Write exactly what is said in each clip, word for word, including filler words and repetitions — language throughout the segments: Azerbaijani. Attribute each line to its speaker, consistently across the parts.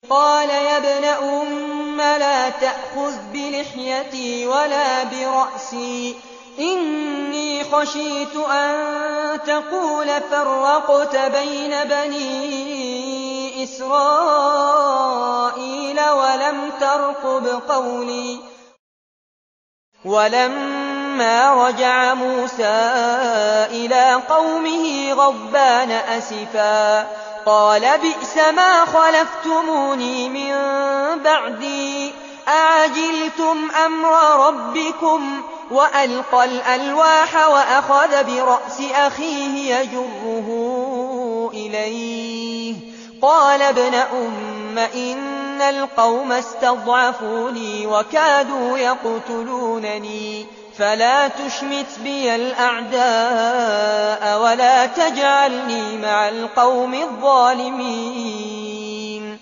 Speaker 1: قال يا ابن أم لا تأخذ بلحيتي ولا برأسي إني خشيت أن تقول فرقت بين بني إسرائيل ولم ترقب قولي ولما رجع موسى إلى قومه غضبان أسفا قال بئس ما خلفتموني من بعدي أعجلتم أمر ربكم وألقى الألواح وأخذ برأس أخيه يجره إليه قال ابن أم إن القوم استضعفوني وكادوا يقتلونني فلا تشمت بي الأعداء ولا تجعلني مع القوم الظالمين.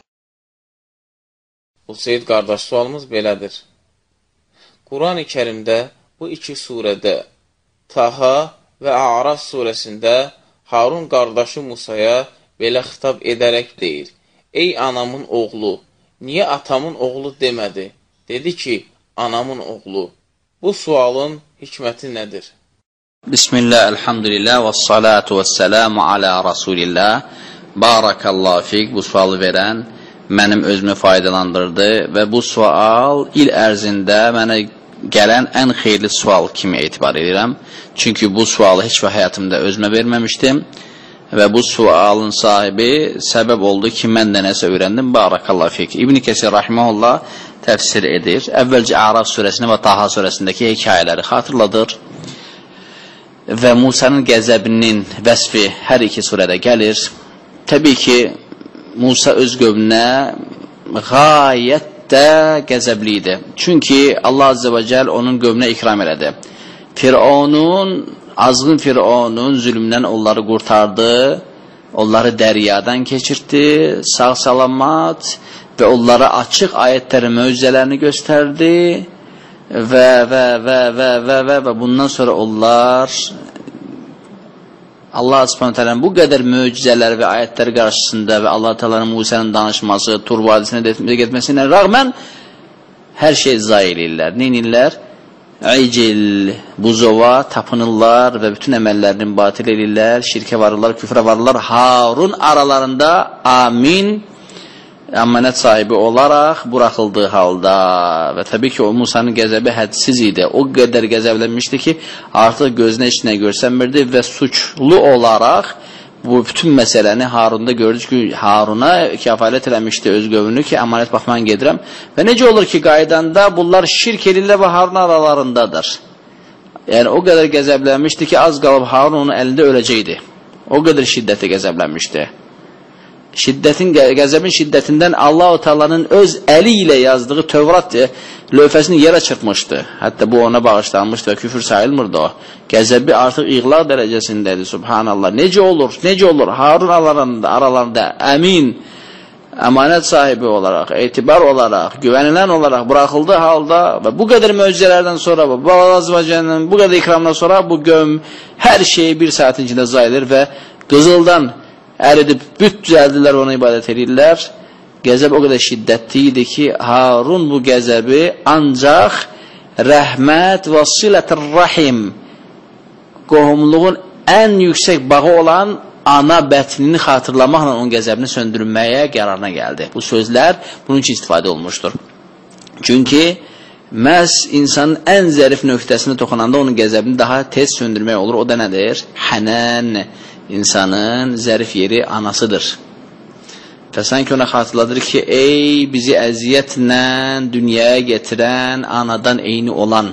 Speaker 2: Hüseyd qardaş, sualımız belədir. Quran-ı Kərimdə bu iki surədə, Taha və A'raf surəsində Harun qardaşı Musaya belə xitab edərək deyir: Ey anamın oğlu, niyə atamın oğlu demədi? Dedi ki, anamın oğlu. Bu sualın hikməti nədir?
Speaker 3: Bismillah, elhamdülillah və salatu və selamu alə Rasulillah. Barakallahu fiq. Bu sualı verən mənim özümü faydalandırdı və bu sual il ərzində mənə gələn ən xeyirli sual kimi etibar edirəm. Çünki bu sualı heç və həyatımda özümə verməmişdim və bu sualın sahibi səbəb oldu ki, mən də nəsə öyrəndim. Barakallahu fiq. İbn Kəsir rahimehullah təfsir edir. Əvvəlcə A'raf surəsini və Taha surəsindəki hekayələri xatırladır və Musa'nın qəzəbinin vəsfi hər iki surədə gəlir. Təbii ki, Musa öz qövmünə gayət də qəzəbli idi. Çünki Allah Azze və Cəl onun qövmünə ikram elədi. Firavunun, azğın Firavunun zülmündən onları qurtardı, onları dəryadan keçirdi, sağ salamat və onlara açıq ayətləri, möcüzələrini göstərdi və və və və və və və bundan sonra onlar Allah Subhanahu Taala'nın bu qədər möcüzələr və ayətləri qarşısında və Allah Taala'nın Musa'nın danışması, Tur vadisinə getməsinə rağmen hər şey zayi eləyirlər. Nə edirlər? İcil, buzova tapınırlar və bütün əməllərini batil edirlər, şirkə varırlar, küfrə varırlar. Harun aralarında amin əmanət sahibi olaraq buraxıldığı halda və təbii ki, o Musa'nın qəzəbi hədsiz idi. O qədər qəzəblənmişdi ki, artıq gözünə heç nə görsənmirdi və suçlu olaraq bu bütün məsələni Harunda gördük ki, Haruna kəfalət eləmişdi öz qövmünü ki, əmanət baxman gedirəm və necə olur ki, qaydanda bunlar şirk edirlər və Harun aralarındadır. Yəni, o qədər qəzəblənmişdi ki, az qalıb Harun onun əlində öləcəkdi. O qədər şiddətli qəzəblənmişdi. Şiddətin, qəzəbin şiddətindən Allah-u Teala'nın öz əli ilə yazdığı Tövrat lövhəsini yerə çırpmışdı. Hətta bu ona bağışlanmışdı və küfür sayılmırdı o. Qəzəbi artıq iğlaq dərəcəsindədir, subhanallah. Necə olur, necə olur? Harun aralarında, aralarında əmin, əmanət sahibi olaraq, etibar olaraq, güvənilən olaraq buraxıldığı halda və bu qədər möcüzələrdən sonra, bu azvacənin bu qədər ikramdan sonra bu qövm hər şeyi bir saatin içində zayilir və qızıldan əridib büt düzəldilər, ona ibadət edirlər. Qəzəb o qədər şiddətli idi ki, Harun bu qəzəbi ancaq rəhmət və silətər rahim, qohumluğun ən yüksək bağı olan ana bətnini xatırlamaqla onun qəzəbini söndürməyə qərarına gəldi. Bu sözlər bunun üçün istifadə olmuşdur. Çünki məhz insanın ən zərif nöqtəsini toxunanda onun qəzəbini daha tez söndürmək olur. O da nədir? Hənən, insanın zərif yeri anasıdır. Və sanki ona xatırladır ki, ey bizi əziyyətlə dünyaya getirən anadan eyni olan.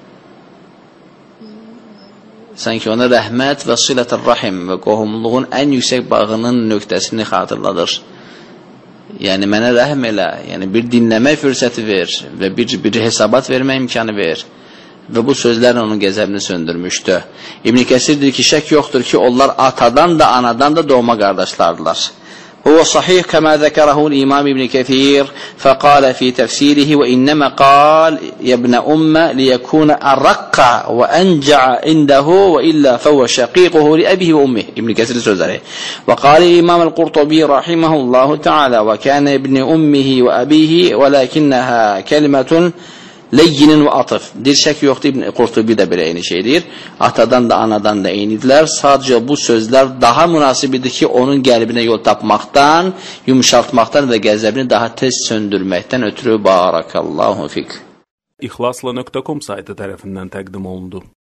Speaker 3: Sanki ona rəhmət və silətər rahim və qohumluğun ən yüksək bağının nöqtəsini xatırladır. Yəni, mənə rəhm elə, yəni bir dinləmək fürsəti ver və bir, bir hesabat vermək imkanı ver. Və bu sözlərlə onun qəzəbini söndürmüşdü. İbn Kəsir deyir ki, şək yoxdur ki, onlar atadan da, anadan da doğma qardaşlardılar. هو صحيح كما ذكره الإمام ابن كثير فقال في تفسيره وإنما قال يا ابن أم ليكون أرق وأنجع عنده وإلا فهو شقيقه لأبيه وأمه ابن كثير سوزره. وقال الإمام القرطبي رحمه الله تعالى وكان ابن أمه وأبيه ولكنها كلمة Leyyinin və atıf. Deyir, şək yoxdur, İbn Qurtubi də belə eyni şeydir. Atadan da, anadan da eynidirlər. Sadəcə bu sözlər daha münasibidir ki, onun qəlbinə yol tapmaqdan, yumuşaltmaqdan və qəzəbini daha tez söndürməkdən ötürü barakallahu fik.
Speaker 4: İxlasla nöqtə com saytı tərəfindən təqdim olundu.